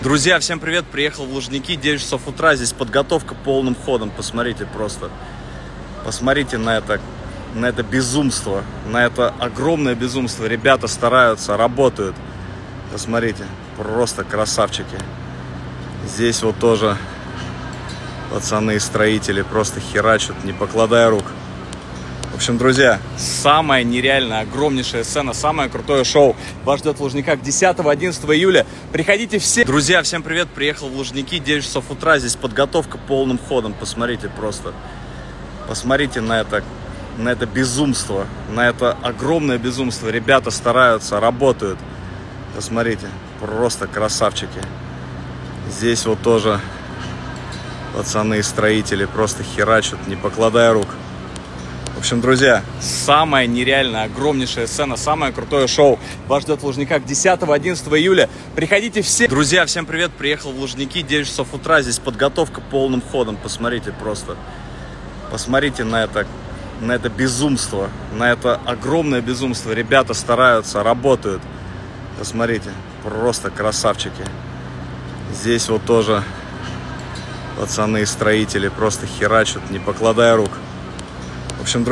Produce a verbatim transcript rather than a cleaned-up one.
Друзья, всем привет! Приехал в Лужники, девять часов утра, здесь подготовка полным ходом, посмотрите просто. Посмотрите на это, на это безумство, на это огромное безумство. Ребята стараются, работают. Посмотрите, просто красавчики. Здесь вот тоже пацаны и строители просто херачат, не покладая рук. В общем, друзья, самая нереальная, огромнейшая сцена, самое крутое шоу вас ждет в Лужниках десятого-одиннадцатого июля. Приходите все. Друзья, всем привет! Приехал в Лужники, девять часов утра, здесь подготовка полным ходом. Посмотрите просто. Посмотрите на это, на это безумство, на это огромное безумство. Ребята стараются, работают. Посмотрите, просто красавчики. Здесь вот тоже пацаны и строители просто херачат, не покладая рук. В общем, друзья, самая нереальная, огромнейшая сцена, самое крутое шоу вас ждет в Лужниках десятого-одиннадцатого июля. Приходите все. Друзья, всем привет! Приехал в Лужники, девять часов утра, здесь подготовка полным ходом. Посмотрите просто. Посмотрите на это, на это безумство, на это огромное безумство. Ребята стараются, работают. Посмотрите, просто красавчики. Здесь вот тоже пацаны и строители просто херачат, не покладая рук. В общем, друзья,